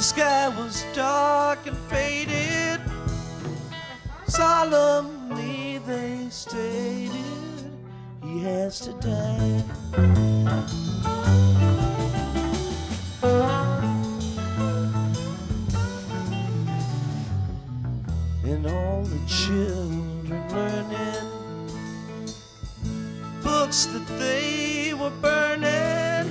sky was dark and faded. Solemnly they stated he has to die. And all the children learning books that they were burning,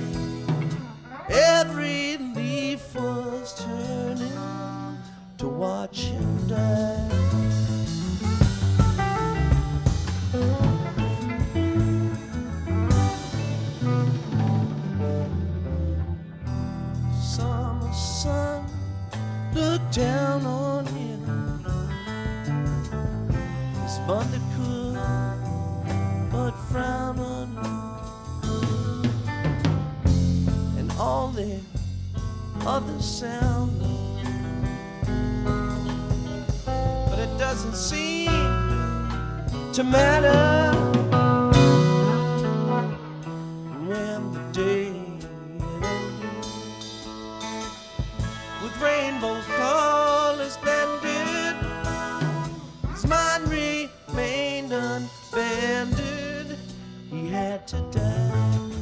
every leaf was turning to watch him die. Summer sun looked down on him as Monday could but frown on him, and all the other sound, but it doesn't seem to matter when the day ended with rainbow colors blended. His mind remained unbended. He had to die.